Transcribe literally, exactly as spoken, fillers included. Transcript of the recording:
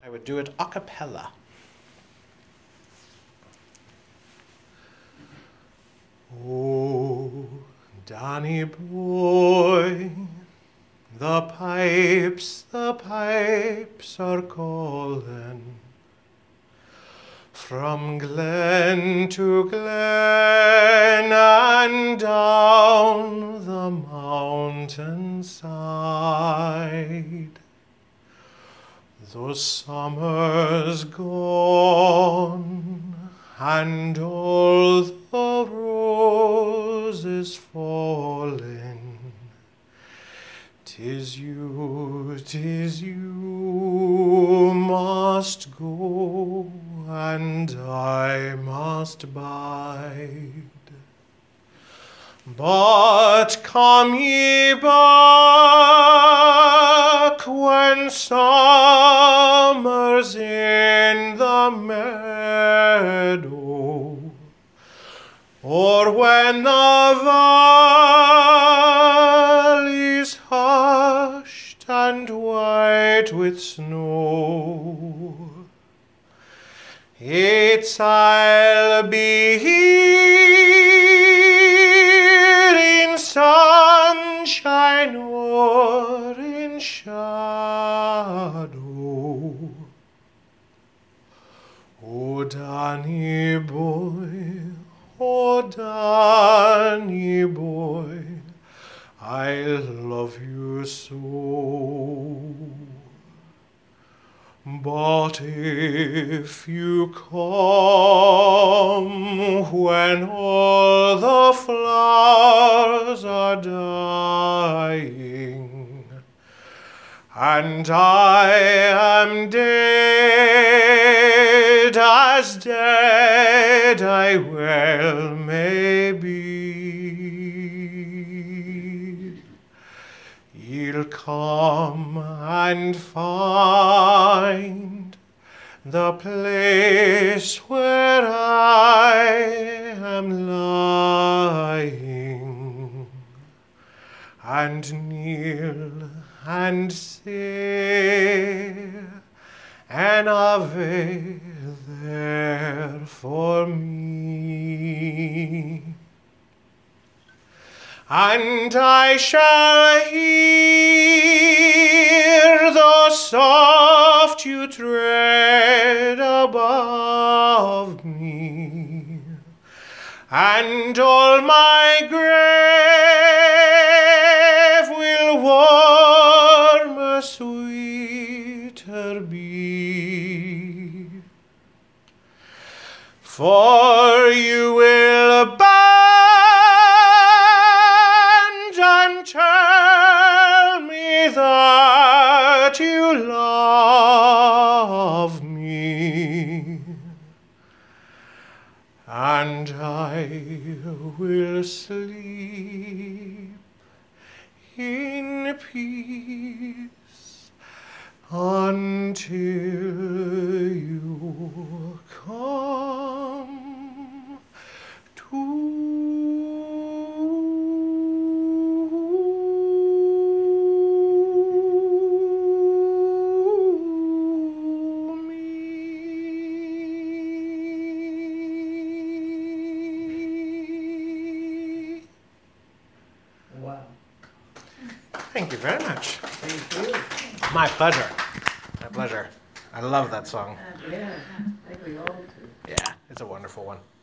I would do it a cappella. Oh, Danny boy, the pipes, the pipes are calling from glen to glen and down the mountainside. The summer's gone and all the roses falling. 'Tis you, 'tis you must go and I must bide. But come ye back when summer's in the meadow, or when the valley's hushed and white with snow. It's I'll be here in sunshine or in shadow. Oh, Danny boy, oh, Danny boy, I love you so. But if you come when all the flowers are dying, and I am dead, as dead I well may be, you'll come and find the place where I am lying, and kneel and say an Ave there for me. And I shall hear the soft you tread above me, and all my grave will warmer, sweeter be. For you will bend and tell me that you love me, and I will sleep in peace until you come to me. Wow. Thank you very much. Thank you. My pleasure. My pleasure. I love that song. Yeah, I think we all do. Yeah, it's a wonderful one.